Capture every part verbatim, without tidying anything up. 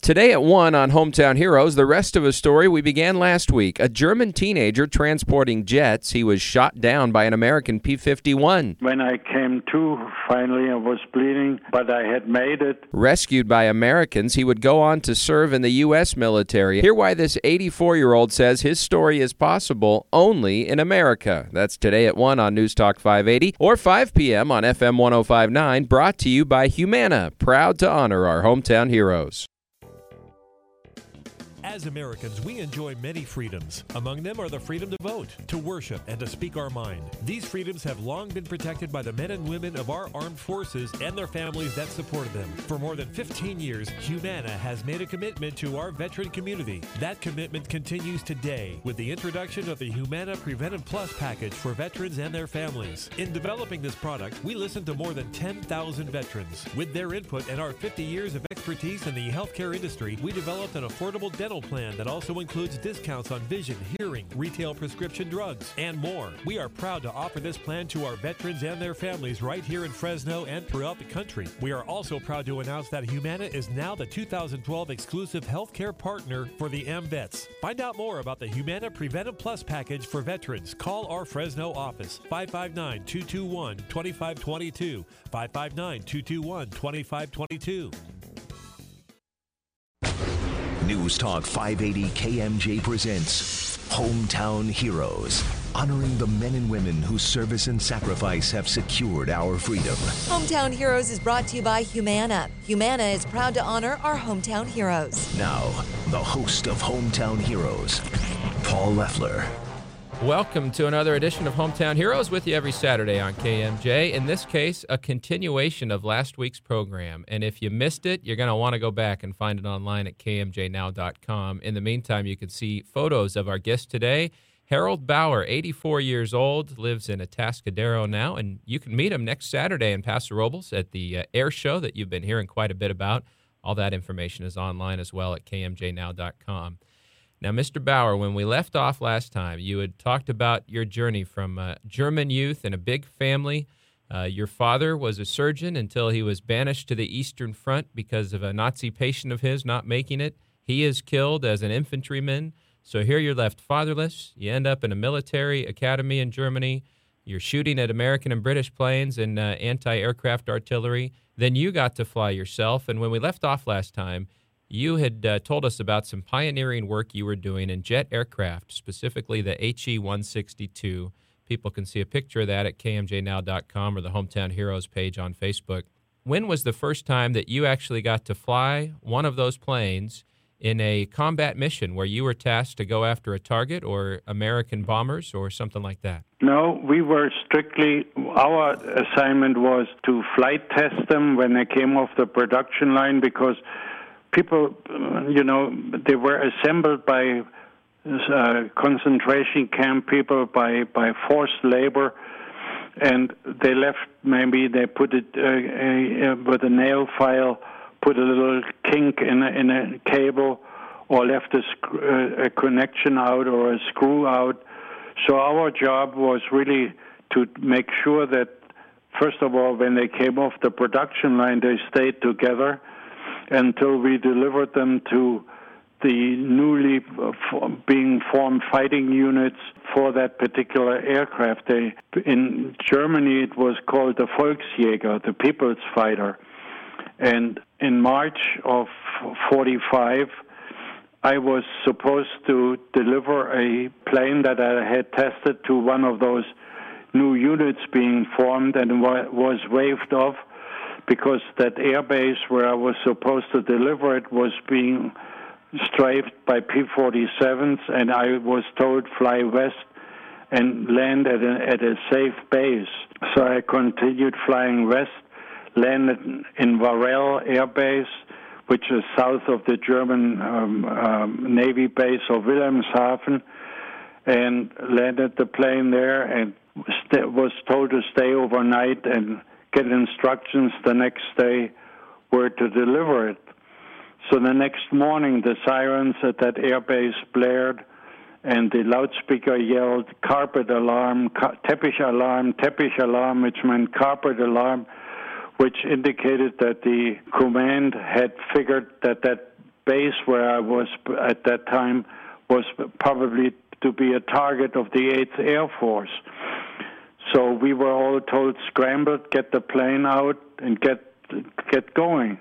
Today at one on Hometown Heroes, the rest of a story we began last week. A German teenager transporting jets. He was shot down by an American P fifty-one. When I came to, finally I was bleeding, but I had made it. Rescued by Americans, he would go on to serve in the U S military. Hear why this eighty-four-year-old says his story is possible only in America. That's today at one on News Talk five eighty or five p.m. on F M one oh five point nine, brought to you by Humana, proud to honor our hometown heroes. As Americans, we enjoy many freedoms. Among them are the freedom to vote, to worship, and to speak our mind. These freedoms have long been protected by the men and women of our armed forces and their families that supported them. For more than fifteen years, Humana has made a commitment to our veteran community. That commitment continues today with the introduction of the Humana Preventive Plus package for veterans and their families. In developing this product, we listened to more than ten thousand veterans. With their input and our fifty years of expertise in the healthcare industry, we developed an affordable dental plan that also includes discounts on vision, hearing, retail prescription drugs, and more. We are proud to offer this plan to our veterans and their families right here in Fresno and throughout the country. We are also proud to announce that Humana is now the two thousand twelve exclusive healthcare partner for the AmVets. Find out more about the Humana Preventive Plus package for veterans. Call our Fresno office, five five nine, two two one, two five two two, five five nine, two two one, two five two two. News Talk five eighty K M J presents Hometown Heroes, honoring the men and women whose service and sacrifice have secured our freedom. Hometown Heroes is brought to you by Humana. Humana is proud to honor our hometown heroes. Now, the host of Hometown Heroes, Paul Leffler. Welcome to another edition of Hometown Heroes, with you every Saturday on K M J. In this case, a continuation of last week's program. And if you missed it, you're going to want to go back and find it online at K M J now dot com. In the meantime, you can see photos of our guest today. Harold Bauer, eighty-four years old, lives in Atascadero now, and you can meet him next Saturday in Paso Robles at the uh, air show that you've been hearing quite a bit about. All that information is online as well at K M J now dot com. Now, Mister Bauer, when we left off last time, you had talked about your journey from uh, German youth and a big family. Uh, your father was a surgeon until he was banished to the Eastern Front because of a Nazi patient of his not making it. He is killed as an infantryman. So here you're left fatherless. You end up in a military academy in Germany. You're shooting at American and British planes and uh, anti-aircraft artillery. Then you got to fly yourself. And when we left off last time, you had uh, told us about some pioneering work you were doing in jet aircraft, specifically the H E one sixty-two. People can see a picture of that at K M J now dot com or the Hometown Heroes page on Facebook. When was the first time that you actually got to fly one of those planes in a combat mission where you were tasked to go after a target or American bombers or something like that? No, we were strictly, our assignment was to flight test them when they came off the production line, because people, you know, they were assembled by uh, concentration camp people, by, by forced labor, and they left, maybe they put it uh, a, a, with a nail file, put a little kink in a, in a cable, or left a, sc- uh, a connection out or a screw out. So our job was really to make sure that, first of all, when they came off the production line, they stayed together until we delivered them to the newly being formed fighting units for that particular aircraft. They, in Germany, it was called the Volksjäger, the People's Fighter. And in March of forty-five, I was supposed to deliver a plane that I had tested to one of those new units being formed, and was waved off because that airbase where I was supposed to deliver it was being strafed by P forty-sevens, and I was told fly west and land at a, at a safe base. So I continued flying west, landed in Varel Air Base, which is south of the German um, um, Navy base of Wilhelmshaven, and landed the plane there and st- was told to stay overnight and get instructions the next day where to deliver it. So the next morning, the sirens at that airbase blared, and the loudspeaker yelled, carpet alarm, ca- teppich alarm, teppich alarm, which meant carpet alarm, which indicated that the command had figured that that base where I was at that time was probably to be a target of the eighth Air Force. So we were all told, scramble, get the plane out, and get get going.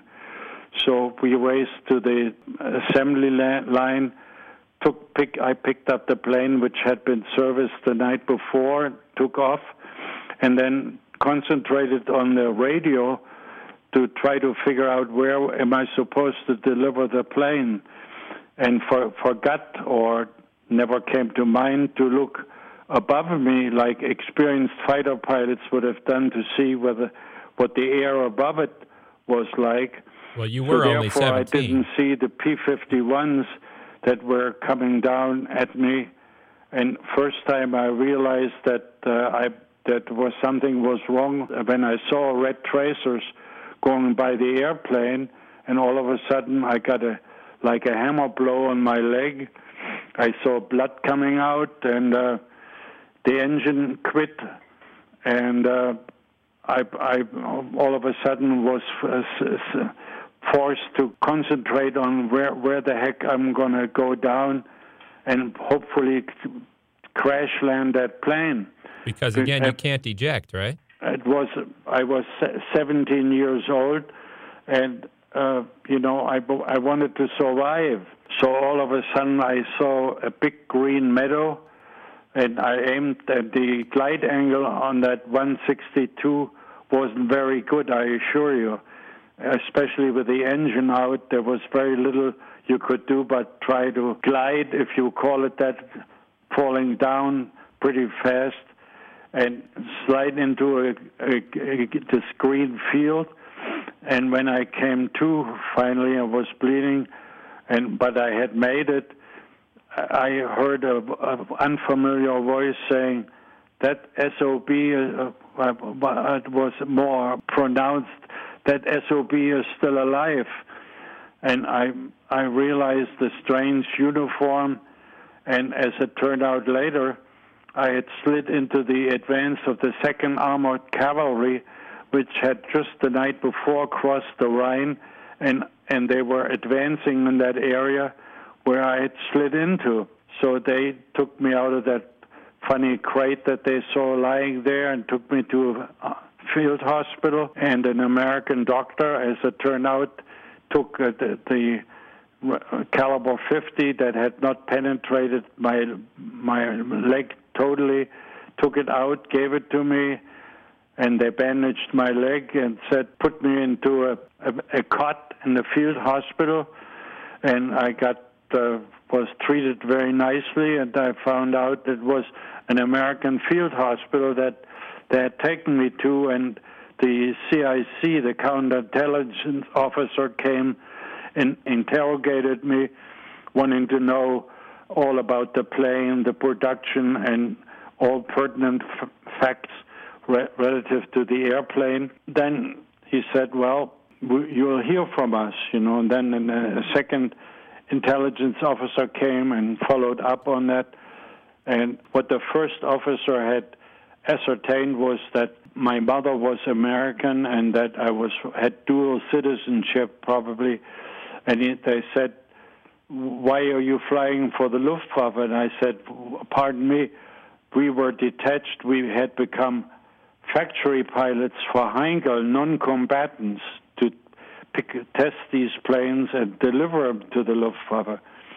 So we raced to the assembly line. Took pick. I picked up the plane, which had been serviced the night before, took off, and then concentrated on the radio to try to figure out where am I supposed to deliver the plane, and for, forgot or never came to mind to look above me like experienced fighter pilots would have done to see whether what the air above it was like. Well, you were so only therefore seventeen. I didn't see the P fifty-ones that were coming down at me, and first time I realized that uh, I that was something was wrong when I saw red tracers going by the airplane, and all of a sudden I got a like a hammer blow on my leg. I saw blood coming out, and uh, the engine quit, and uh, I, I all of a sudden was uh, forced to concentrate on where where the heck I'm going to go down, and hopefully crash land that plane. Because again, you can't eject, right? It was I was seventeen years old, and uh, you know I I wanted to survive. So all of a sudden I saw a big green meadow, and I aimed at the glide angle on that one sixty-two wasn't very good, I assure you. Especially with the engine out, there was very little you could do but try to glide, if you call it that, falling down pretty fast and slide into a, a, a, this green field. And when I came to, finally I was bleeding, and but I had made it. I heard a, a unfamiliar voice saying that S O B uh, uh, was more pronounced. That S O B is still alive. And I I realized the strange uniform, and as it turned out later, I had slid into the advance of the second Armored Cavalry, which had just the night before crossed the Rhine, and, and they were advancing in that area where I had slid into. So they took me out of that funny crate that they saw lying there and took me to a field hospital, and an American doctor, as it turned out, took uh, the, the caliber fifty that had not penetrated my my leg totally, took it out, gave it to me, and they bandaged my leg and said, put me into a, a, a cot in the field hospital, and I got uh, was treated very nicely, and I found out it was an American field hospital that they had taken me to, and the C I C, the counterintelligence officer, came and interrogated me, wanting to know all about the plane, the production, and all pertinent f- facts re- relative to the airplane. Then he said, well, w- you'll hear from us, you know, and then a second intelligence officer came and followed up on that. And what the first officer had ascertained was that my mother was American and that I was had dual citizenship probably. And he, they said, why are you flying for the Luftwaffe? And I said, pardon me, we were detached. We had become factory pilots for Heinkel, non-combatants, to pick, test these planes and deliver them to the Luftwaffe.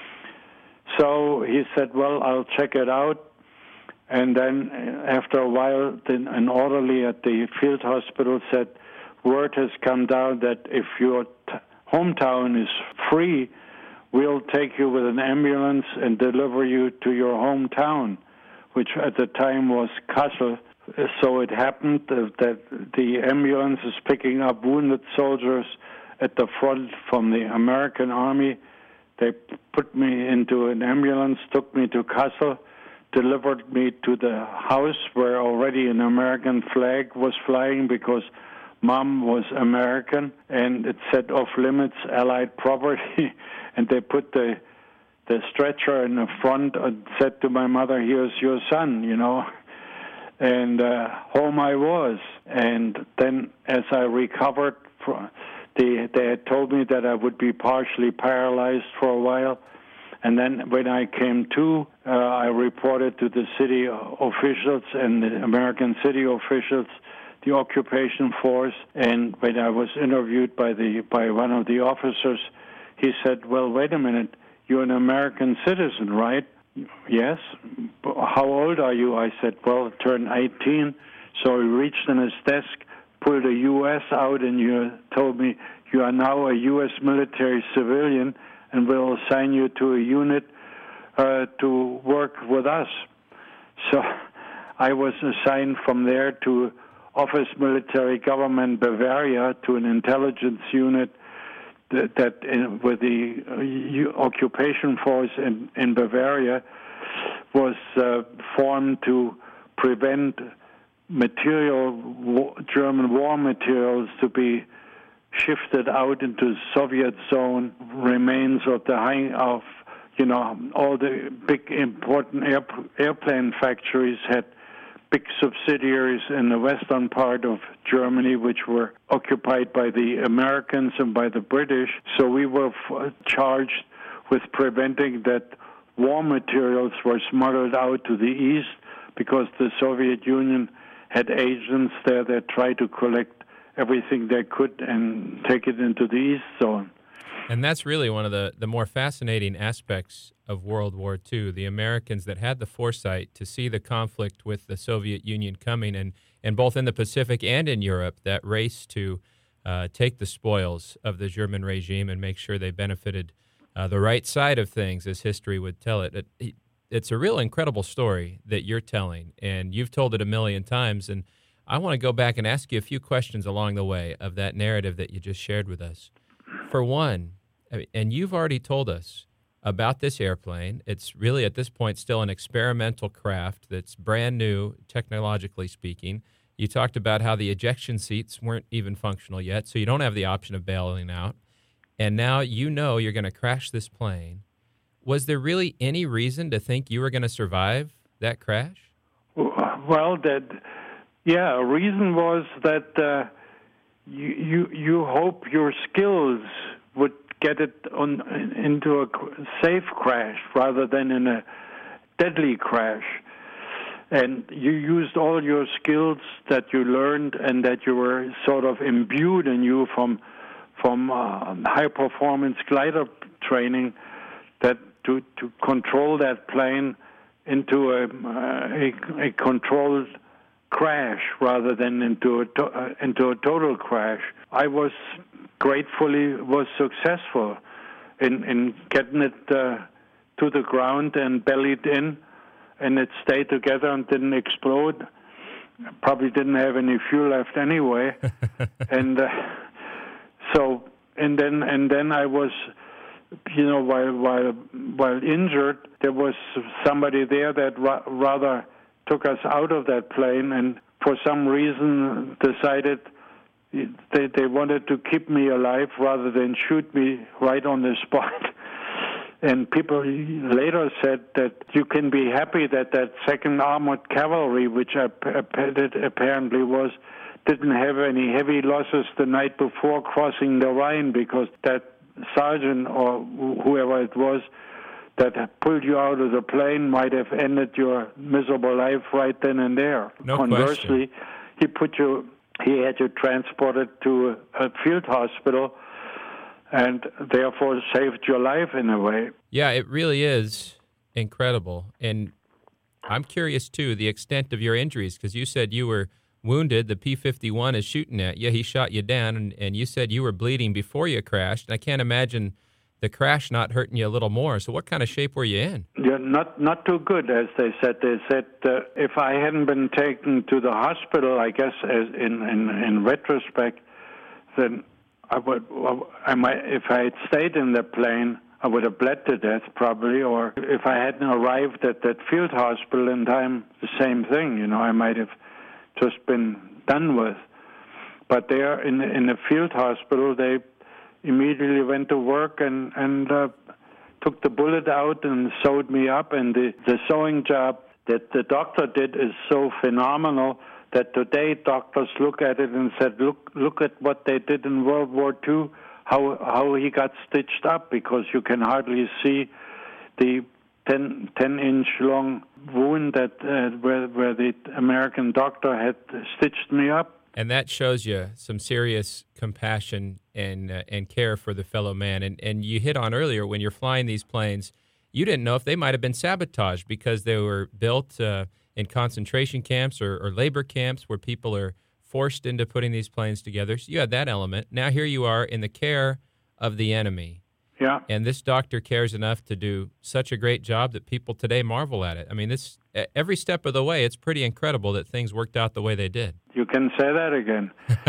So he said, well, I'll check it out. And then after a while, then an orderly at the field hospital said, word has come down that if your t- hometown is free, we'll take you with an ambulance and deliver you to your hometown, which at the time was Kassel. So it happened that the ambulance is picking up wounded soldiers at the front from the American Army. They put me into an ambulance, took me to Kassel, delivered me to the house where already an American flag was flying because Mom was American, and it said off limits Allied property. And they put the the stretcher in the front and said to my mother, here's your son, you know. And uh, home I was. And then as I recovered, they they had told me that I would be partially paralyzed for a while. And then when I came to, uh, I reported to the city officials and the American city officials, the occupation force. And when I was interviewed by the by one of the officers, he said, "Well, wait a minute, you're an American citizen, right?" "Yes." "How old are you?" I said, "Well, I turned eighteen." So he reached in his desk, pulled a U S out, and you told me, "You are now a U S military civilian, and we'll assign you to a unit uh, to work with us." So I was assigned from there to Office Military Government Bavaria, to an intelligence unit that, that in, with the uh, occupation force in, in Bavaria was uh, formed to prevent material, war, German war materials to be shifted out into Soviet zone, remains of the high, of, you know, all the big important air, airplane factories had big subsidiaries in the western part of Germany, which were occupied by the Americans and by the British. So we were f- charged with preventing that war materials were smuggled out to the east, because the Soviet Union had agents there that tried to collect everything they could and take it into the East Zone. And that's really one of the, the more fascinating aspects of World War Two, the Americans that had the foresight to see the conflict with the Soviet Union coming, and, and both in the Pacific and in Europe, that race to uh, take the spoils of the German regime and make sure they benefited uh, the right side of things, as history would tell it. It, it. It's a real incredible story that you're telling, and you've told it a million times, and I want to go back and ask you a few questions along the way of that narrative that you just shared with us. For one, and you've already told us about this airplane. It's really, at this point, still an experimental craft that's brand new, technologically speaking. You talked about how the ejection seats weren't even functional yet, so you don't have the option of bailing out. And now you know you're going to crash this plane. Was there really any reason to think you were going to survive that crash? Well, that, yeah, a reason was that uh, you, you you hope your skills would get it on into a safe crash rather than in a deadly crash. And you used all your skills that you learned and that you were sort of imbued in you from from uh, high-performance glider training, that to, to control that plane into a, a, a controlled crash rather than into a, to, uh, into a total crash. I was gratefully was successful in, in getting it uh, to the ground and bellied in, and it stayed together and didn't explode. Probably didn't have any fuel left anyway. and uh, so, and then and then I was, you know, while while while injured, there was somebody there that ra- rather took us out of that plane, and for some reason decided they they wanted to keep me alive rather than shoot me right on the spot. And people later said that you can be happy that that second Armored Cavalry, which apparently was, didn't have any heavy losses the night before crossing the Rhine, because that sergeant or whoever it was that pulled you out of the plane might have ended your miserable life right then and there. No Conversely, question. he put you, he had you transported to a field hospital, and therefore saved your life in a way. Yeah, it really is incredible. And I'm curious, too, the extent of your injuries, because you said you were wounded. The P fifty-one is shooting at you. He shot you down, and, and you said you were bleeding before you crashed. And I can't imagine the crash not hurting you a little more. So what kind of shape were you in? Yeah, not not too good, as they said. They said uh, if I hadn't been taken to the hospital, I guess as in, in, in retrospect, then I would, I might, if I had stayed in the plane, I would have bled to death probably, or if I hadn't arrived at that field hospital in time, the same thing, you know, I might have just been done with. But there in, in the field hospital, they immediately went to work and, and uh, took the bullet out and sewed me up, and the, the sewing job that the doctor did is so phenomenal that today doctors look at it and said, look, look at what they did in World War Two, how how he got stitched up, because you can hardly see the ten, ten inch long wound that uh, where, where the American doctor had stitched me up. And that shows you some serious compassion and uh, and care for the fellow man. And and you hit on earlier, when you're flying these planes, you didn't know if they might have been sabotaged because they were built uh, in concentration camps or, or labor camps where people are forced into putting these planes together. So you had that element. Now here you are in the care of the enemy. Yeah. And this doctor cares enough to do such a great job that people today marvel at it. I mean, this every step of the way, it's pretty incredible that things worked out the way they did. You can say that again.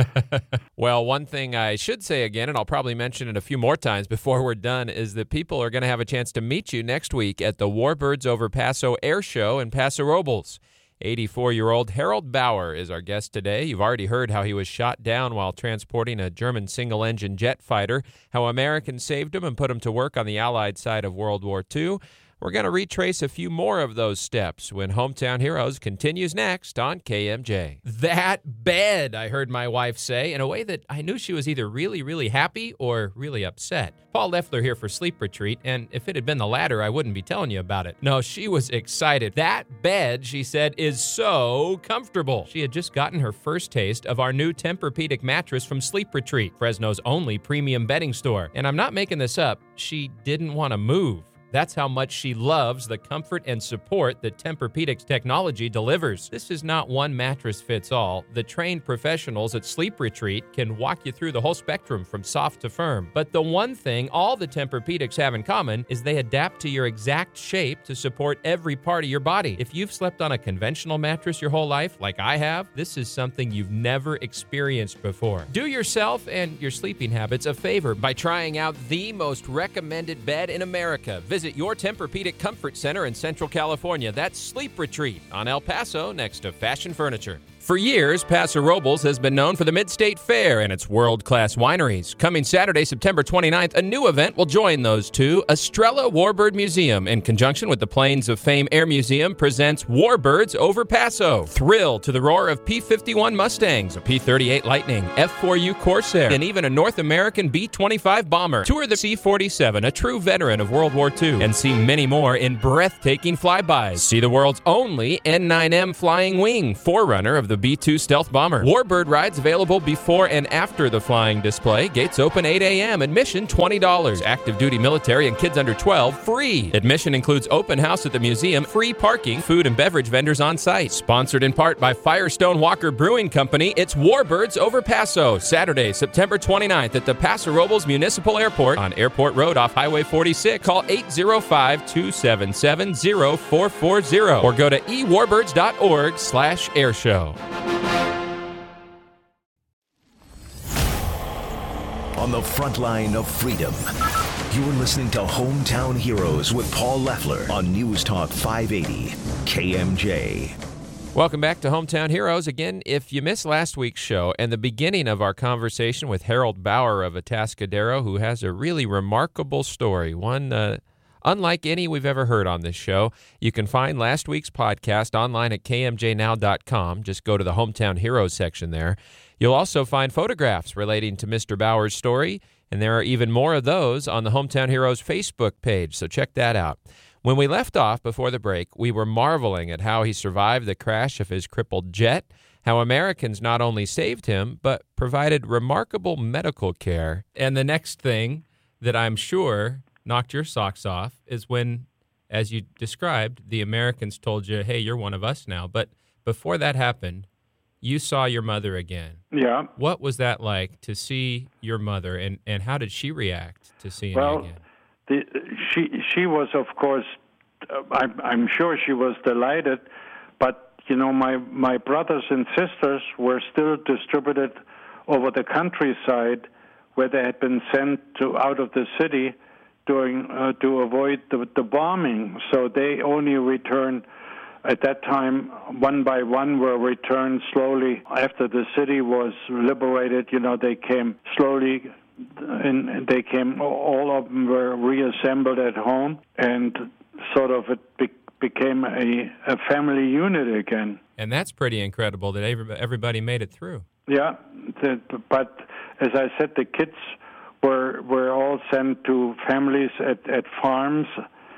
Well, one thing I should say again, and I'll probably mention it a few more times before we're done, is that people are going to have a chance to meet you next week at the Warbirds Over Paso Air Show in Paso Robles. eighty-four-year-old Harold Bauer is our guest today. You've already heard how he was shot down while transporting a German single-engine jet fighter, how Americans saved him and put him to work on the Allied side of World War Two. We're going to retrace a few more of those steps when Hometown Heroes continues next on K M J. That bed, I heard my wife say, in a way that I knew she was either really, really happy or really upset. Paul Leffler here for Sleep Retreat, and if it had been the latter, I wouldn't be telling you about it. No, she was excited. That bed, she said, is so comfortable. She had just gotten her first taste of our new Tempur-Pedic mattress from Sleep Retreat, Fresno's only premium bedding store. And I'm not making this up. She didn't want to move. That's how much she loves the comfort and support that Tempur-Pedic's technology delivers. This is not one mattress fits all. The trained professionals at Sleep Retreat can walk you through the whole spectrum from soft to firm. But the one thing all the Tempur-Pedics have in common is they adapt to your exact shape to support every part of your body. If you've slept on a conventional mattress your whole life, like I have, this is something you've never experienced before. Do yourself and your sleeping habits a favor by trying out the most recommended bed in America. Visit your Tempur-Pedic Comfort Center in Central California. That's Sleep Retreat on El Paso next to Fashion Furniture. For years, Paso Robles has been known for the Mid-State Fair and its world-class wineries. Coming Saturday, September twenty-ninth, a new event will join those two. Estrella Warbird Museum, in conjunction with the Plains of Fame Air Museum, presents Warbirds Over Paso. Thrill to the roar of P fifty-one Mustangs, a P thirty-eight Lightning, F four U Corsair, and even a North American B twenty-five bomber. Tour the C forty-seven, a true veteran of World War Two, and see many more in breathtaking flybys. See the world's only N nine M Flying Wing, forerunner of the B two Stealth Bomber. Warbird rides available before and after the flying display. Gates open eight a.m. Admission twenty dollars. Active duty military and kids under twelve free. Admission includes open house at the museum, free parking, food and beverage vendors on site. Sponsored in part by Firestone Walker Brewing Company, it's Warbirds Over Paso. Saturday, September twenty-ninth at the Paso Robles Municipal Airport on Airport Road off Highway forty-six. Call eight oh five, two seven seven, oh four four oh or go to e warbirds dot org slash airshow. On the front line of freedom, you're listening to Hometown Heroes with Paul Leffler on News Talk five eighty K M J. Welcome back to Hometown Heroes. Again, if you missed last week's show and the beginning of our conversation with Harold Bauer of Atascadero, who has a really remarkable story, one uh, unlike any we've ever heard on this show, you can find last week's podcast online at k m j now dot com. Just go to the Hometown Heroes section there. You'll also find photographs relating to Mister Bauer's story, and there are even more of those on the Hometown Heroes Facebook page, so check that out. When we left off before the break, we were marveling at how he survived the crash of his crippled jet, how Americans not only saved him, but provided remarkable medical care. And the next thing that I'm sure knocked your socks off is when, as you described, the Americans told you, hey, you're one of us now. But before that happened, you saw your mother again. Yeah. What was that like to see your mother, and, and how did she react to seeing well, you again? The, she she was, of course, uh, I'm, I'm sure she was delighted, but, you know, my, my brothers and sisters were still distributed over the countryside where they had been sent to out of the city during uh, to avoid the, the bombing. So they only returned at that time, one by one, were returned slowly. After the city was liberated, you know, they came slowly, and they came, all of them were reassembled at home, and sort of it be- became a, a family unit again. And that's pretty incredible that everybody made it through. Yeah, the, but as I said, the kids were were all sent to families at, at farms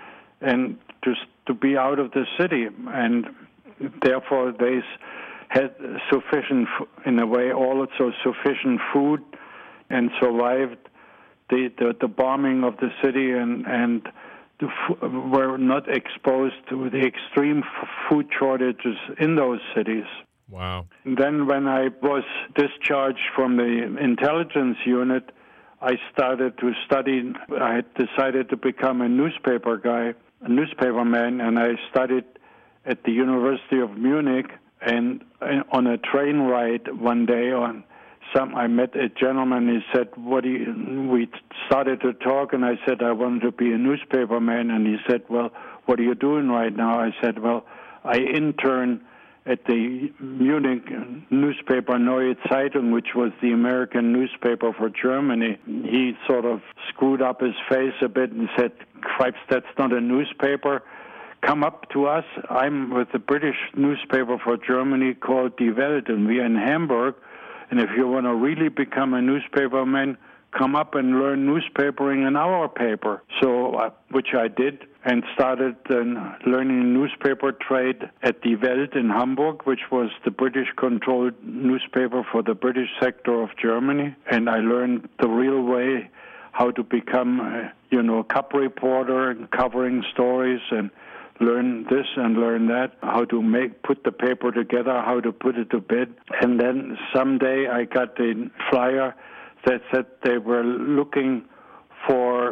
and to to be out of the city, and therefore they had sufficient, in a way, also sufficient food, and survived the the, the bombing of the city, and and the, were not exposed to the extreme f- food shortages in those cities. Wow. And then when I was discharged from the intelligence unit, I started to study. I had decided to become a newspaper guy, a newspaper man, and I studied at the University of Munich. And on a train ride one day, on some, I met a gentleman. He said, "What do you?" We started to talk, and I said, "I wanted to be a newspaper man." And he said, "Well, what are you doing right now?" I said, "Well, I intern at the Munich newspaper Neue Zeitung, which was the American newspaper for Germany." He sort of screwed up his face a bit and said, "Cripes, that's not a newspaper. Come up to us. I'm with the British newspaper for Germany called Die Welt, and we're in Hamburg. And if you want to really become a newspaperman, come up and learn newspapering in our paper." So, uh, which I did, and started uh, learning newspaper trade at Die Welt in Hamburg, which was the British-controlled newspaper for the British sector of Germany. And I learned the real way how to become, uh, you know, a cup reporter and covering stories, and learn this and learn that, how to make put the paper together, how to put it to bed. And then someday I got a flyer that said they were looking for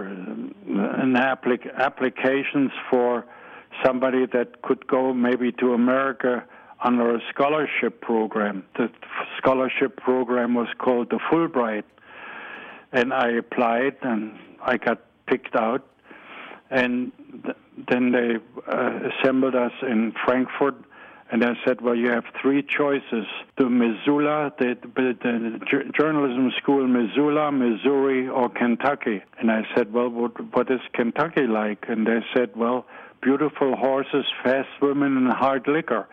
an applic- applications for somebody that could go maybe to America under a scholarship program. The scholarship program was called the Fulbright. And I applied, and I got picked out. And th- then they uh, assembled us in Frankfurt, and I said, "Well, you have three choices: to Missoula, the, the, the journalism school, Missoula, Missouri, or Kentucky." And I said, "Well, what, what is Kentucky like?" And they said, "Well, beautiful horses, fast women, and hard liquor."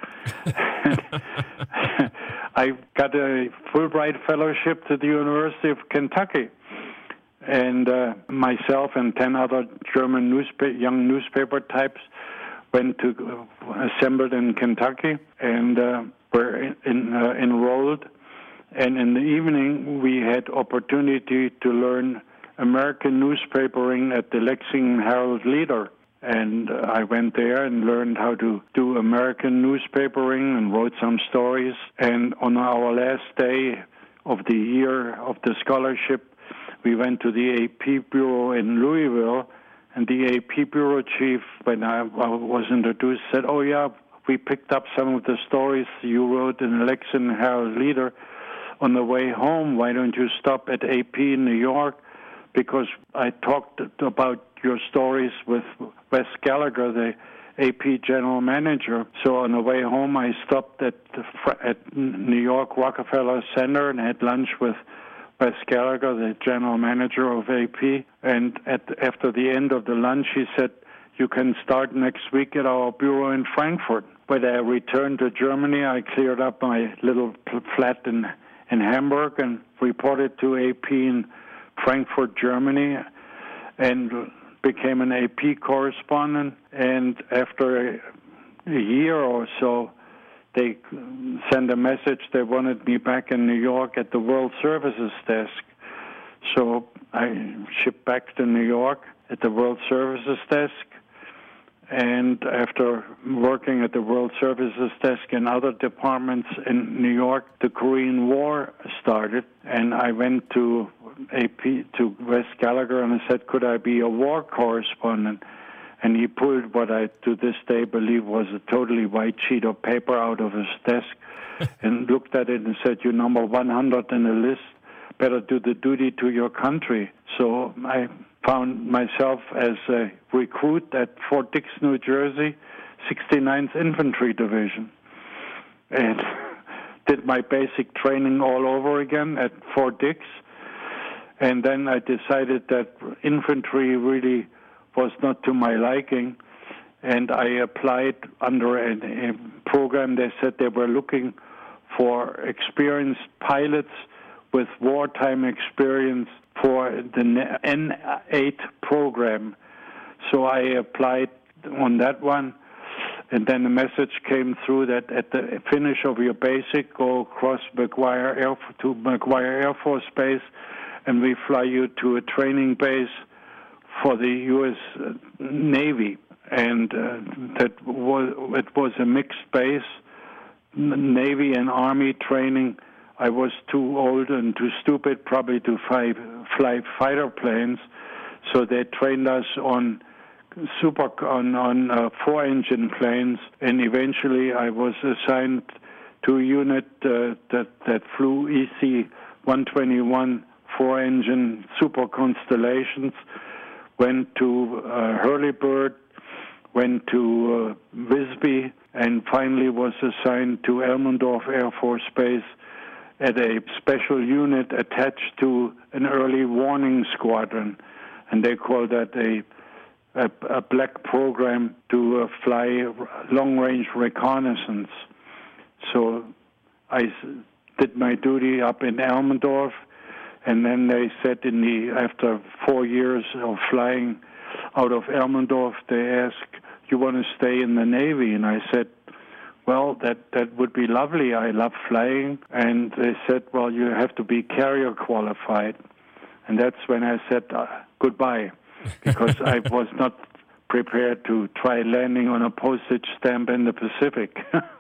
I got a Fulbright fellowship to the University of Kentucky. And uh, myself and ten other German newspa- young newspaper types went to uh, assembled in Kentucky, and uh, were in, in, uh, enrolled. And in the evening, we had opportunity to learn American newspapering at the Lexington Herald Leader. And uh, I went there and learned how to do American newspapering and wrote some stories. And on our last day of the year of the scholarship, we went to the A P Bureau in Louisville, and the A P Bureau chief, when I, I was introduced, said, "Oh, yeah, we picked up some of the stories you wrote in the Lexington Herald Leader. On the way home, why don't you stop at A P in New York? Because I talked about your stories with Wes Gallagher, the A P general manager." So on the way home, I stopped at, the, at New York Rockefeller Center and had lunch with Wes Gallagher, the general manager of A P, and at, after the end of the lunch, he said, "You can start next week at our bureau in Frankfurt." When I returned to Germany, I cleared up my little flat in, in Hamburg and reported to A P in Frankfurt, Germany, and became an A P correspondent. And after a, a year or so, they sent a message they wanted me back in New York at the World Services desk. So I shipped back to New York at the World Services desk. And after working at the World Services desk in other departments in New York, the Korean War started. And I went to A P, to Wes Gallagher, and I said, "Could I be a war correspondent?" And he pulled what I, to this day, believe was a totally white sheet of paper out of his desk and looked at it and said, "You're number one hundred in the list. Better do the duty to your country." So I found myself as a recruit at Fort Dix, New Jersey, sixty-ninth Infantry Division. And did my basic training all over again at Fort Dix. And then I decided that infantry really was not to my liking, and I applied under a, a program. They said they were looking for experienced pilots with wartime experience for the N eight program. So I applied on that one, and then the message came through that at the finish of your basic, go across McGuire Air, to McGuire Air Force Base, and we fly you to a training base for the U S Navy. And uh, that was it was a mixed base, Navy and Army training. I was too old and too stupid probably to fly, fly fighter planes, so they trained us on super on on uh, four-engine planes, and eventually I was assigned to a unit uh, that that flew E C one twenty-one four-engine super Constellations. Went to uh, Hurlybird, went to uh, Visby, and finally was assigned to Elmendorf Air Force Base at a special unit attached to an early warning squadron, and they call that a a, a black program to uh, fly long-range reconnaissance. So I did my duty up in Elmendorf, and then they said in the after four years of flying out of Elmendorf, they asked, "You want to stay in the Navy?" And I said, "Well, that, that would be lovely. I love flying." And they said, "Well, you have to be carrier qualified." And that's when I said uh, goodbye, because I was not prepared to try landing on a postage stamp in the Pacific.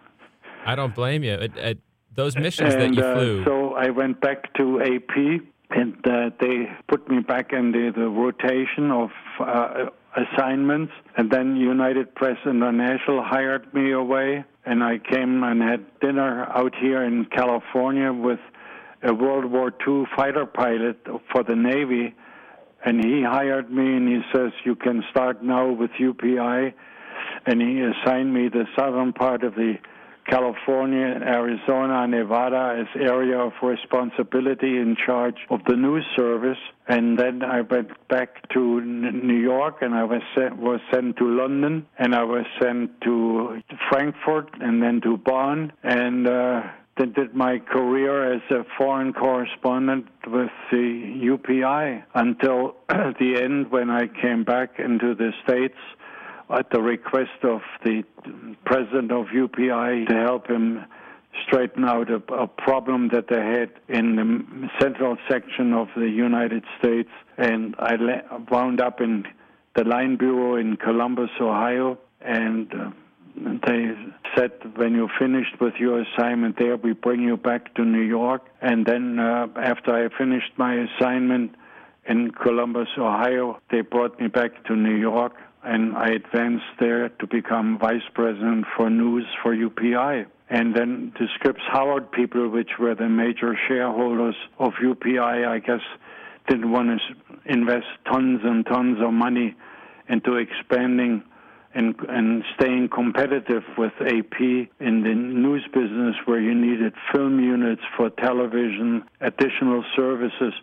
I don't blame you. It, it, those missions and, that you uh, flew. So I went back to A P, and uh, they put me back in the, the rotation of uh, assignments. And then United Press International hired me away, and I came and had dinner out here in California with a World War Two fighter pilot for the Navy. And he hired me, and he says, "You can start now with U P I." And he assigned me the southern part of the California, Arizona, Nevada as area of responsibility in charge of the news service. And then I went back to New York, and I was sent, was sent to London, and I was sent to Frankfurt, and then to Bonn, and uh, then did my career as a foreign correspondent with the U P I until the end, when I came back into the States at the request of the president of U P I to help him straighten out a, a problem that they had in the central section of the United States. And I la- wound up in the line bureau in Columbus, Ohio, and uh, they said, "When you're finished with your assignment there, we bring you back to New York." And then uh, after I finished my assignment in Columbus, Ohio, they brought me back to New York, and I advanced there to become vice president for news for U P I. And then the Scripps Howard people, which were the major shareholders of U P I, I guess didn't want to invest tons and tons of money into expanding and, and staying competitive with A P in the news business, where you needed film units for television, additional services.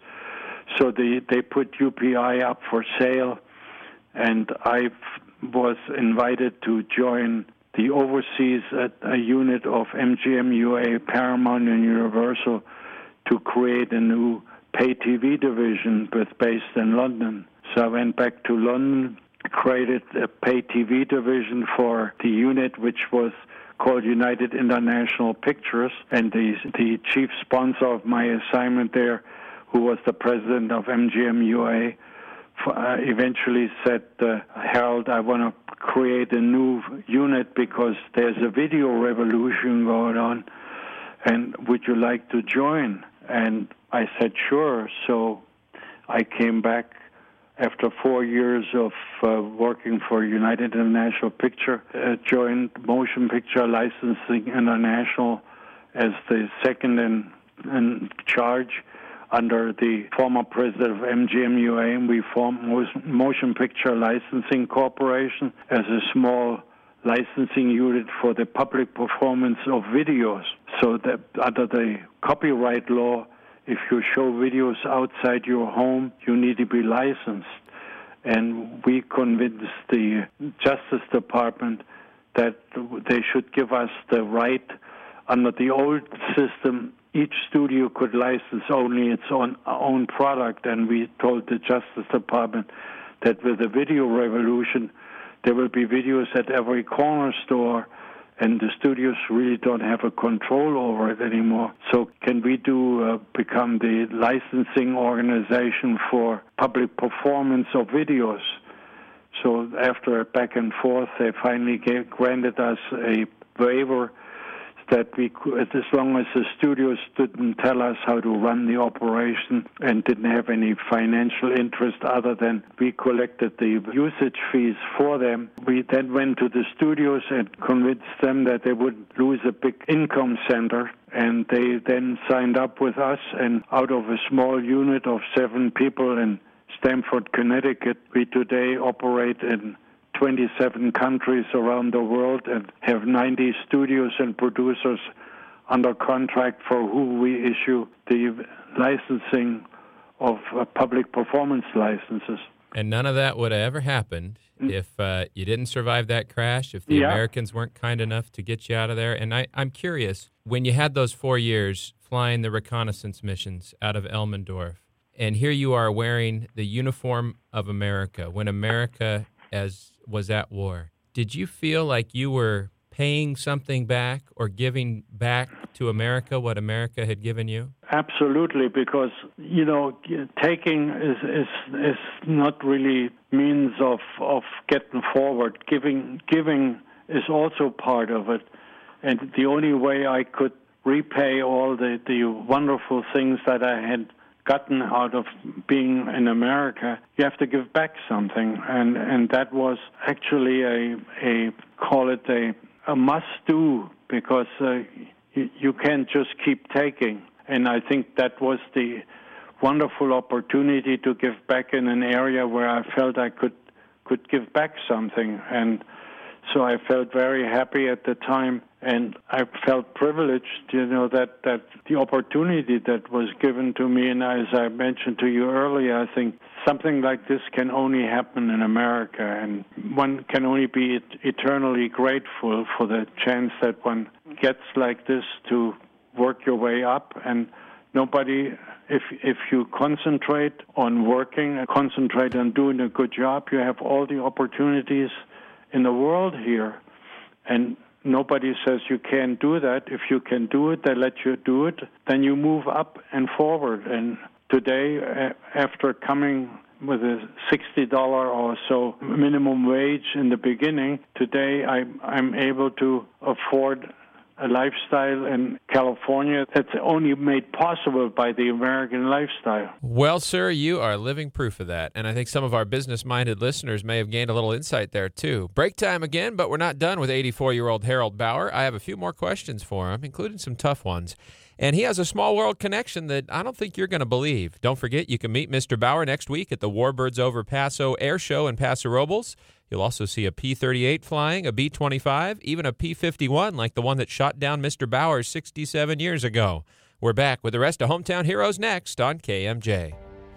So they, they put U P I up for sale, and I was invited to join the overseas uh, a unit of M G M U A, Paramount, and Universal to create a new pay T V division with based in London. So I went back to London, created a pay T V division for the unit, which was called United International Pictures, and the, the chief sponsor of my assignment there, who was the president of M G M U A, uh, eventually said, uh, "Harold, I want to create a new unit because there's a video revolution going on, and would you like to join?" And I said, "Sure." So I came back after four years of uh, working for United International Picture, uh, joined Motion Picture Licensing International as the second in, in charge under the former president of M G M U A, and we formed Motion Picture Licensing Corporation as a small licensing unit for the public performance of videos. So that under the copyright law, if you show videos outside your home, you need to be licensed. and we convinced the Justice Department that they should give us the right. Under the old system, each studio could license only its own, own product, and we told the Justice Department that with the video revolution, there will be videos at every corner store, and the studios really don't have a control over it anymore. So can we do uh, become the licensing organization for public performance of videos? So after a back and forth, they finally gave, granted us a waiver that we could, as long as the studios didn't tell us how to run the operation and didn't have any financial interest other than we collected the usage fees for them. We then went to the studios and convinced them that they would lose a big income center, and they then signed up with us, and out of a small unit of seven people in Stamford, Connecticut, we today operate in twenty-seven countries around the world and have ninety studios and producers under contract for who we issue the licensing of uh, public performance licenses. And none of that would have ever happened mm. if uh, you didn't survive that crash, if the yeah. Americans weren't kind enough to get you out of there. And I, I'm curious, when you had those four years flying the reconnaissance missions out of Elmendorf, and here you are wearing the uniform of America, when America as was at war, did you feel like you were paying something back or giving back to America what America had given you? Absolutely, because, you know, taking is is, is not really means of, of getting forward. Giving giving is also part of it. And the only way I could repay all the, the wonderful things that I had gotten out of being in America, you have to give back something, and and that was actually a a call it a a must do, because uh, you, you can't just keep taking, and I think that was the wonderful opportunity to give back in an area where I felt I could could give back something, and so I felt very happy at the time, and I felt privileged, you know, that, that the opportunity that was given to me, and as I mentioned to you earlier, I think something like this can only happen in America, and one can only be eternally grateful for the chance that one gets like this to work your way up. And nobody, if if you concentrate on working and concentrate on doing a good job, you have all the opportunities in the world here, and nobody says you can't do that. If you can do it, they let you do it, then you move up and forward. And today, after coming with a sixty dollars or so minimum wage in the beginning, today I, I'm able to afford a lifestyle in California that's only made possible by the American lifestyle. Well, sir, you are living proof of that, and I think some of our business-minded listeners may have gained a little insight there, too. Break time again, but we're not done with eighty-four-year-old Harold Bauer. I have a few more questions for him, including some tough ones. And he has a small world connection that I don't think you're going to believe. Don't forget, you can meet Mister Bauer next week at the Warbirds Over Paso Air Show in Paso Robles. You'll also see a P thirty-eight flying, a B twenty-five, even a P fifty-one like the one that shot down Mister Bauer sixty-seven years ago. We're back with the rest of Hometown Heroes next on K M J.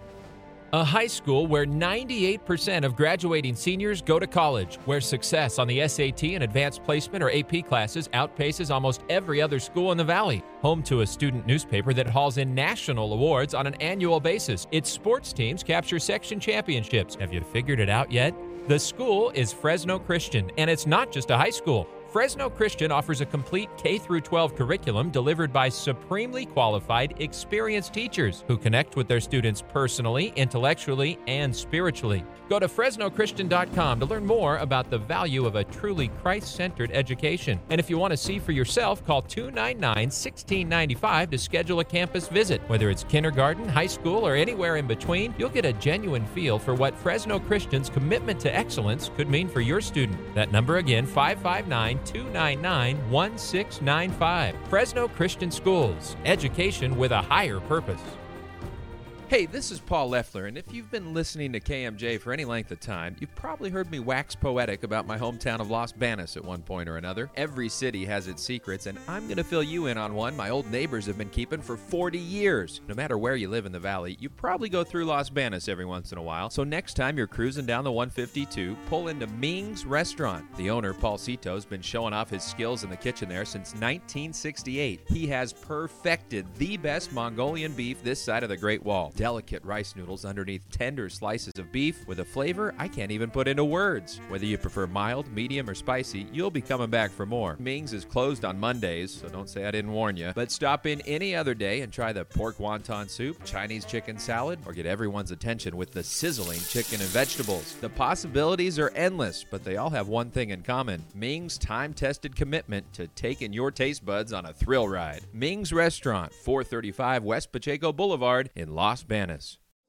A high school where ninety-eight percent of graduating seniors go to college, where success on the S A T and advanced placement or A P classes outpaces almost every other school in the Valley. Home to a student newspaper that hauls in national awards on an annual basis. Its sports teams capture section championships. Have you figured it out yet? The school is Fresno Christian, and it's not just a high school. Fresno Christian offers a complete K through twelve curriculum delivered by supremely qualified, experienced teachers who connect with their students personally, intellectually, and spiritually. Go to Fresno Christian dot com to learn more about the value of a truly Christ-centered education. And if you want to see for yourself, call two nine nine, one six nine five to schedule a campus visit. Whether it's kindergarten, high school, or anywhere in between, you'll get a genuine feel for what Fresno Christian's commitment to excellence could mean for your student. That number again, five five nine, two nine nine, one six nine five. Fresno Christian Schools. Education with a higher purpose. Hey, this is Paul Leffler, and if you've been listening to K M J for any length of time, you've probably heard me wax poetic about my hometown of Los Banos at one point or another. Every city has its secrets, and I'm going to fill you in on one my old neighbors have been keeping for forty years. No matter where you live in the valley, you probably go through Los Banos every once in a while, so next time you're cruising down the one fifty-two, pull into Ming's Restaurant. The owner, Paul Cito, has been showing off his skills in the kitchen there since nineteen sixty-eight. He has perfected the best Mongolian beef this side of the Great Wall. Delicate rice noodles underneath tender slices of beef with a flavor I can't even put into words. Whether you prefer mild, medium, or spicy, you'll be coming back for more. Ming's is closed on Mondays, so don't say I didn't warn you. But stop in any other day and try the pork wonton soup, Chinese chicken salad, or get everyone's attention with the sizzling chicken and vegetables. The possibilities are endless, but they all have one thing in common. Ming's time-tested commitment to taking your taste buds on a thrill ride. Ming's Restaurant, four thirty-five West Pacheco Boulevard in Los Banos.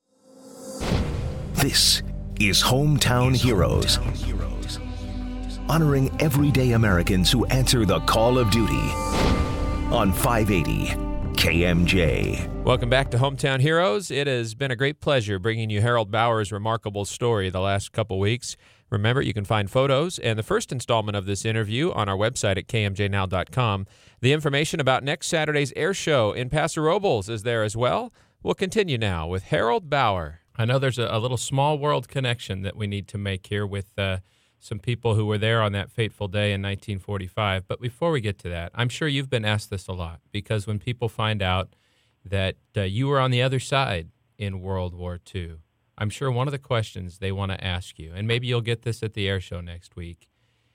This is Hometown Heroes, honoring everyday Americans who answer the call of duty on five eighty K M J. Welcome back to Hometown Heroes. It has been a great pleasure bringing you Harold Bauer's remarkable story the last couple weeks. Remember, you can find photos and the first installment of this interview on our website at K M J now dot com. The information about next Saturday's air show in Paso Robles is there as well. We'll continue now with Harold Bauer. I know there's a, a little small world connection that we need to make here with uh, some people who were there on that fateful day in nineteen forty-five. But before we get to that, I'm sure you've been asked this a lot, because when people find out that uh, you were on the other side in World War Two, I'm sure one of the questions they want to ask you, and maybe you'll get this at the air show next week,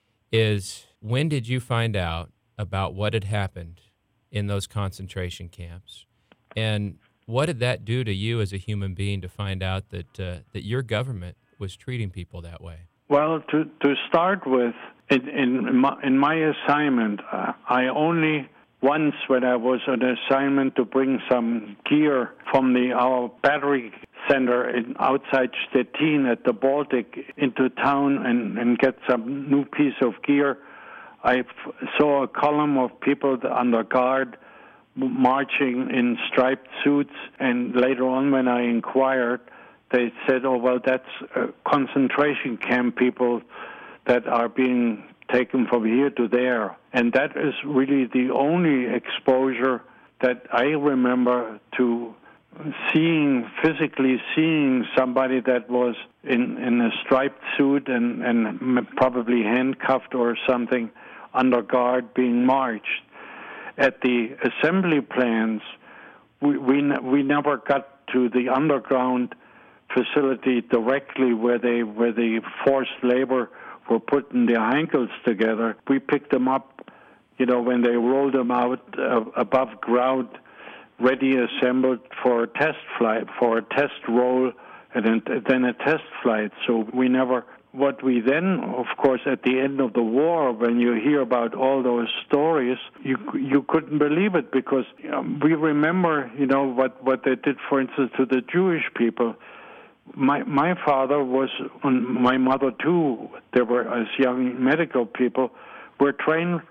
is when did you find out about what had happened in those concentration camps? And what did that do to you as a human being to find out that uh, that your government was treating people that way? Well, to to start with, in in my, in my assignment, uh, I only once, when I was on assignment to bring some gear from the our battery center in outside Stettin at the Baltic into town and, and get some new piece of gear, I f- saw a column of people under guard marching in striped suits, and later on when I inquired, they said, oh, well, that's uh, concentration camp people that are being taken from here to there. And that is really the only exposure that I remember to seeing, physically seeing somebody that was in, in a striped suit and, and probably handcuffed or something under guard being marched. At the assembly plants, we, we we never got to the underground facility directly where they where the forced labor were putting their ankles together. We picked them up, you know, when they rolled them out uh, above ground, ready assembled for a test flight, for a test roll, and then a test flight. So we never. What we then, of course, at the end of the war, when you hear about all those stories, you you couldn't believe it, because um, we remember, you know, what, what they did, for instance, to the Jewish people. My my father was, and my mother too, they were, as young medical people, were trained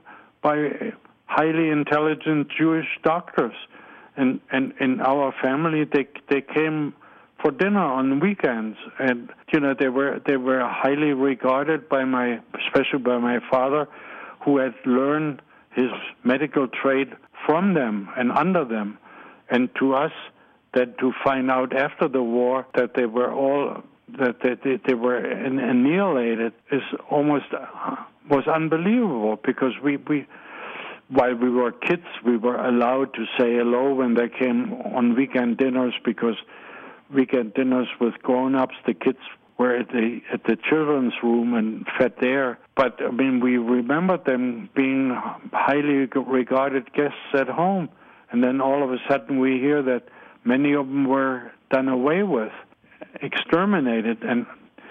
by highly intelligent Jewish doctors. And, and in our family, they they came for dinner on weekends, and you know they were they were highly regarded by my, especially by my father, who had learned his medical trade from them and under them. And to us, that to find out after the war that they were all that they they, they were annihilated is almost uh, was unbelievable, because we we. While we were kids, we were allowed to say hello when they came on weekend dinners, because weekend dinners with grown-ups, the kids were at the at the children's room and fed there. But, I mean, we remember them being highly regarded guests at home. And then all of a sudden we hear that many of them were done away with, exterminated, and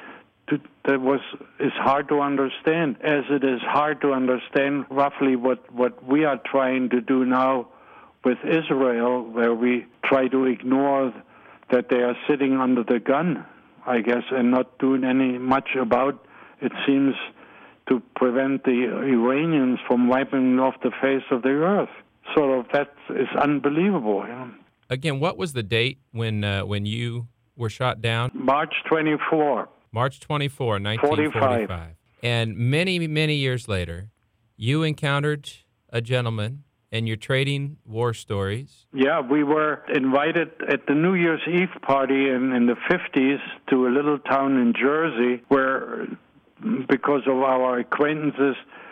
to, that was is hard to understand, as it is hard to understand roughly what, what we are trying to do now with Israel, where we try to ignore that they are sitting under the gun, I guess, and not doing any much about, it seems, to prevent the Iranians from wiping off the face of the earth. Sort of, that is unbelievable. You know? Again, what was the date when uh, when you were shot down? March twenty-fourth. March twenty-fourth, nineteen forty-five. forty-five. And many, many years later, you encountered a gentleman, and you're trading war stories. Yeah, we were invited at the New Year's Eve party in, in the fifties to a little town in Jersey where, because of our acquaintances,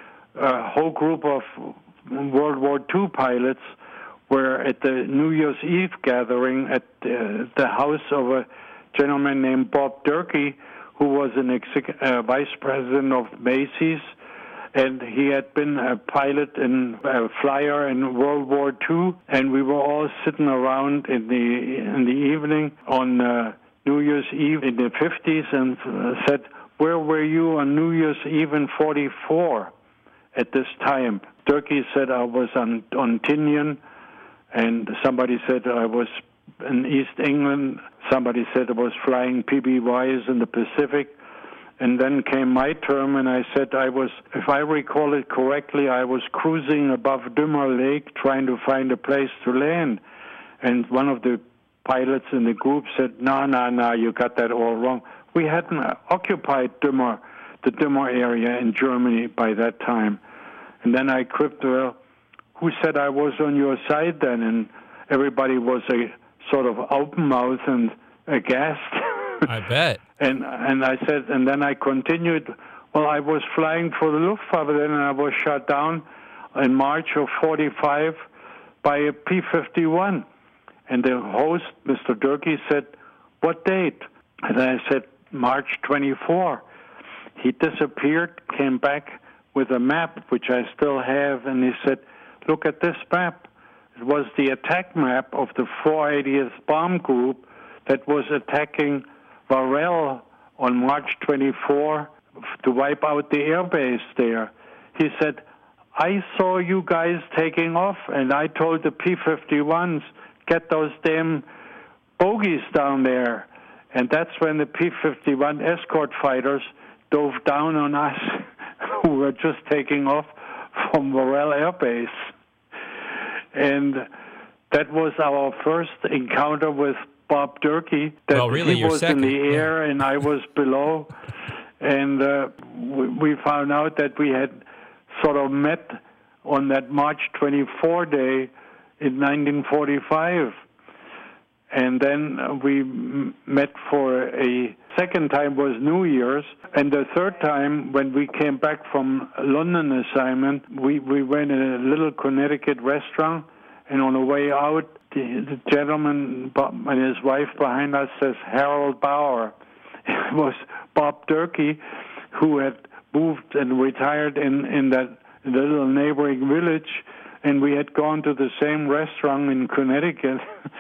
a whole group of World War Two pilots were at the New Year's Eve gathering at uh, the house of a gentleman named Bob Durkee, who was an exec- uh, vice president of Macy's, and he had been a pilot and a flyer in World War Two, and we were all sitting around in the in the evening on uh, New Year's Eve in the fifties and uh, said, "Where were you on New Year's Eve in forty-four at this time?" Durkee said, "I was on, on Tinian," and somebody said, "I was in East England." Somebody said I was flying P B Ys in the Pacific. And then came my term, and I said I was, if I recall it correctly, I was cruising above Dummer Lake trying to find a place to land. And one of the pilots in the group said, no, no, no, you got that all wrong. We hadn't occupied Dummer, the Dummer area in Germany by that time. And then I quipped, well, who said I was on your side then? And everybody was a sort of open mouth and aghast. I bet. And and I said, and then I continued, well, I was flying for the Luftwaffe then, and I was shot down in March of forty-five by a P fifty-one. And the host, Mister Durkee, said, what date? And I said, March twenty-fourth. He disappeared, came back with a map, which I still have, and he said, look at this map. It was the attack map of the four eightieth Bomb Group that was attacking Varel on March twenty-fourth to wipe out the airbase there. He said, I saw you guys taking off, and I told the P fifty-ones, get those damn bogies down there. And that's when the P fifty-one escort fighters dove down on us, who were just taking off from Varel Air Base. And that was our first encounter with Bob Durkee. That well, really, he your was second. in the air and I was below. And uh, we, we found out that we had sort of met on that March twenty-fourth day in nineteen forty-five. And then uh, we m- met for a second time was New Year's. And the third time, when we came back from a London assignment, we, we went in a little Connecticut restaurant. And on the way out, the, the gentleman and his wife behind us says, Harold Bauer. It was Bob Durkee, who had moved and retired in, in that little neighboring village. And we had gone to the same restaurant in Connecticut,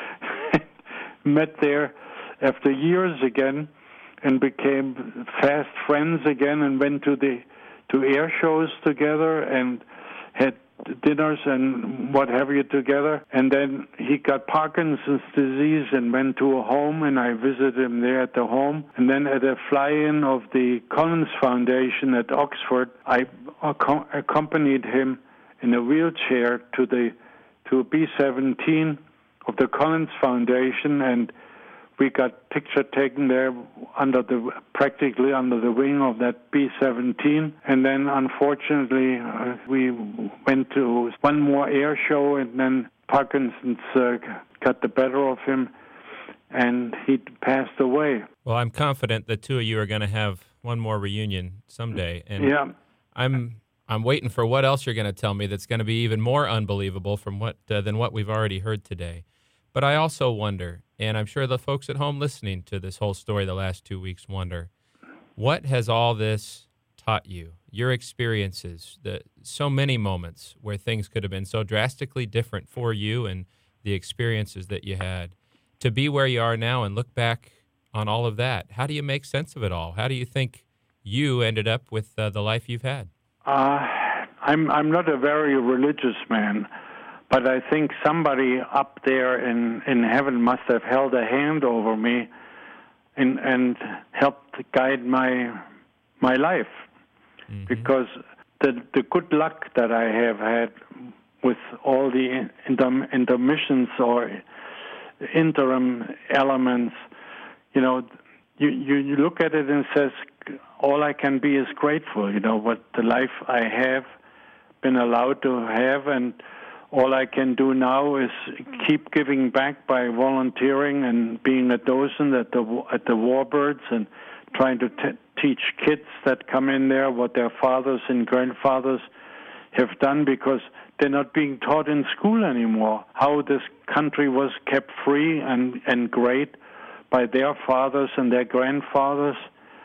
met there after years again, and became fast friends again, and went to the to air shows together and had dinners and what have you together. And then he got Parkinson's disease and went to a home, and I visited him there at the home. And then at a fly-in of the Collins Foundation at Oxford, I ac- accompanied him in a wheelchair to the to a B seventeen of the Collins Foundation, and we got picture taken there under the practically under the wing of that B seventeen. And then, unfortunately, uh, we went to one more air show, and then Parkinson's uh, got the better of him, and he passed away. Well, I'm confident the two of you are going to have one more reunion someday, and yeah. I'm I'm waiting for what else you're going to tell me that's going to be even more unbelievable from what uh, than what we've already heard today. But I also wonder, and I'm sure the folks at home listening to this whole story the last two weeks wonder, what has all this taught you? Your experiences, the so many moments where things could have been so drastically different for you and the experiences that you had, to be where you are now and look back on all of that. How do you make sense of it all? How do you think you ended up with uh, the life you've had? Uh, I'm I'm not a very religious man, but I think somebody up there in, in heaven must have held a hand over me and and helped guide my my life. Mm-hmm. Because the the good luck that I have had with all the inter, intermissions or interim elements. You know, you, you, you look at it and it says, all I can be is grateful, you know, what the life I have been allowed to have, and all I can do now is keep giving back by volunteering and being a docent at the at the Warbirds and trying to t- teach kids that come in there what their fathers and grandfathers have done, because they're not being taught in school anymore how this country was kept free and, and great by their fathers and their grandfathers.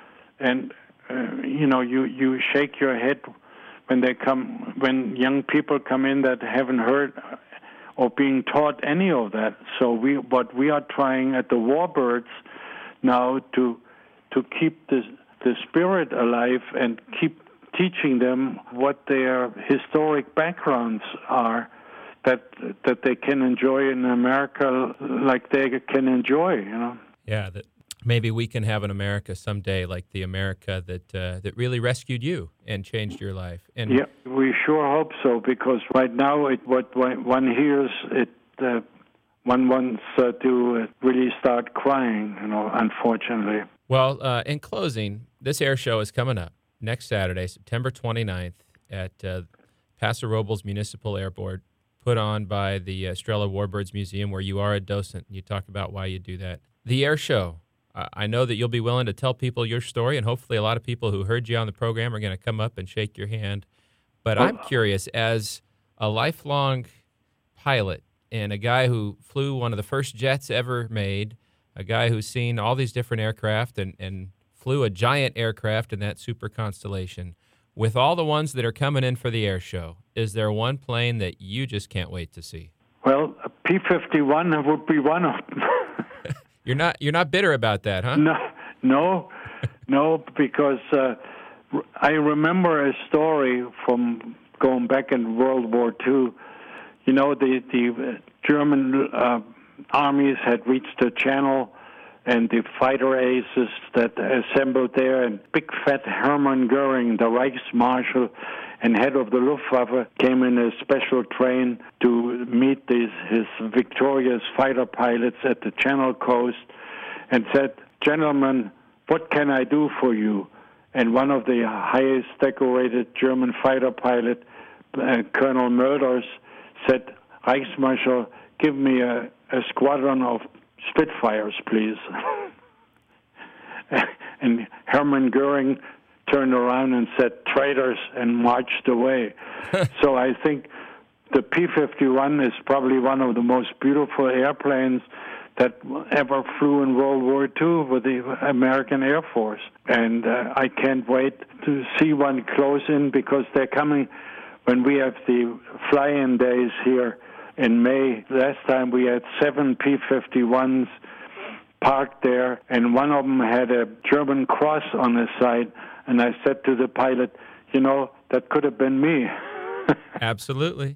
And, uh, you know, you, you shake your head when they come, when young people come in that haven't heard or being taught any of that. So we, what we are trying at the Warbirds now to to keep the the spirit alive and keep teaching them what their historic backgrounds are, that that they can enjoy in America like they can enjoy, you know. Yeah, that maybe we can have an America someday like the America that uh, that really rescued you and changed your life. And yeah, we sure hope so, because right now it, what one hears, it uh, one wants uh, to really start crying, you know, unfortunately. Well, uh, in closing, this air show is coming up next Saturday, September twenty-ninth, at uh, Paso Robles Municipal Airport, put on by the Estrella Warbirds Museum, where you are a docent. You talk about why you do that. The air show, uh, I know that you'll be willing to tell people your story, and hopefully a lot of people who heard you on the program are going to come up and shake your hand. But oh. I'm curious, as a lifelong pilot and a guy who flew one of the first jets ever made, a guy who's seen all these different aircraft and, and flew a giant aircraft in that Super Constellation, with all the ones that are coming in for the air show, is there one plane that you just can't wait to see? Well, a P fifty-one would be one of them. You're not you're not bitter about that, huh? No, no, no, because uh, I remember a story from going back in World War Two. You know, the the German uh, armies had reached the Channel, and the fighter aces that assembled there, and big fat Hermann Goering, the Reichsmarshal and head of the Luftwaffe, came in a special train to meet these, his victorious fighter pilots at the Channel coast and said, "Gentlemen, what can I do for you?" And one of the highest decorated German fighter pilot, uh, Colonel Mölders, said, "Reichsmarschall, give me a, a squadron of Spitfires, please." And Hermann Goering turned around and said, "Traitors," and marched away. So I think the P fifty-one is probably one of the most beautiful airplanes that ever flew in World War Two with the American Air Force. And uh, I can't wait to see one close in, because they're coming when we have the fly-in days here in May. Last time we had seven P fifty-ones parked there, and one of them had a German cross on the side. And I said to the pilot, you know, that could have been me. Absolutely.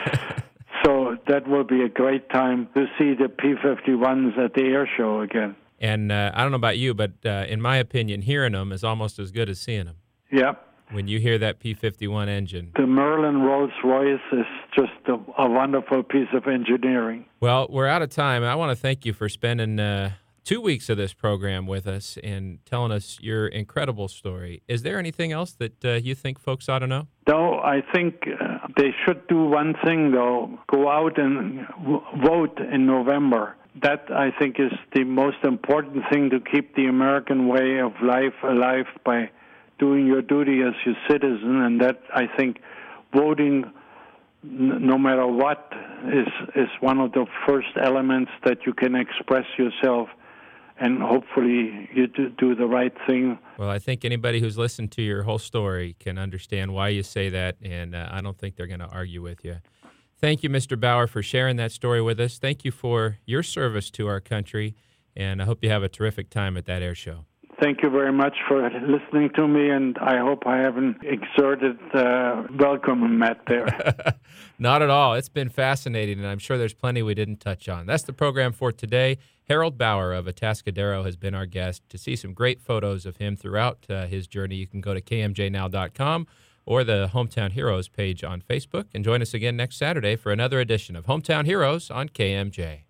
So that will be a great time to see the P fifty-ones at the air show again. And uh, I don't know about you, but uh, in my opinion, hearing them is almost as good as seeing them. Yep. When you hear that P fifty-one engine. The Merlin Rolls-Royce is just a, a wonderful piece of engineering. Well, we're out of time. I want to thank you for spending uh, two weeks of this program with us and telling us your incredible story. Is there anything else that uh, you think folks ought to know? No, I think uh, they should do one thing, though. Go out and w- vote in November. That, I think, is the most important thing to keep the American way of life alive, by doing your duty as your citizen. And that, I think, voting, n- no matter what, is, is one of the first elements that you can express yourself, and hopefully you do, do the right thing. Well, I think anybody who's listened to your whole story can understand why you say that, and uh, I don't think they're going to argue with you. Thank you, Mister Bauer, for sharing that story with us. Thank you for your service to our country, and I hope you have a terrific time at that air show. Thank you very much for listening to me, and I hope I haven't exerted uh, welcome, Matt, there. Not at all. It's been fascinating, and I'm sure there's plenty we didn't touch on. That's the program for today. Harold Bauer of Atascadero has been our guest. To see some great photos of him throughout uh, his journey, you can go to K M J now dot com or the Hometown Heroes page on Facebook, and join us again next Saturday for another edition of Hometown Heroes on K M J.